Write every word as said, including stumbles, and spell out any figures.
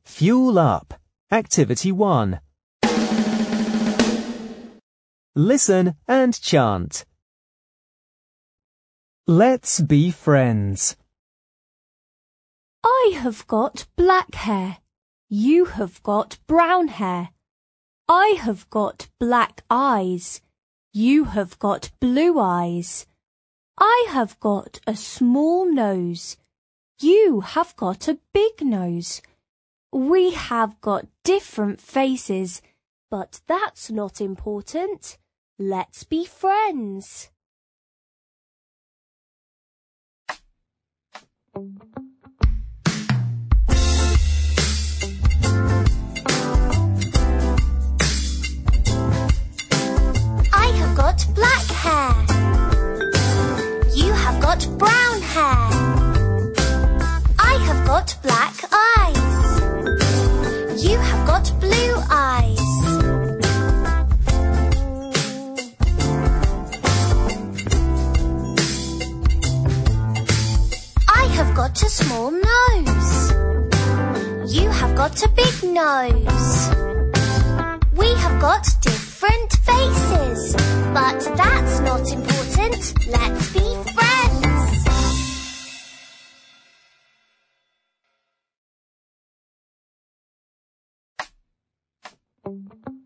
Fuel Up. Activity one. Listen and chant. Let's be friends. I have got black hair. You have got brown hair. I have got black eyes. You have got blue eyes. I have got a small nose. You have got a big nose. We have got different faces, but that's not important. Let's be friends. I have got black hair. You have got brown hair. I have got black eyes. You have got blue eyes. I have got a small nose. You have got a big nose. We have got different faces, but that's not important. Let's be friends.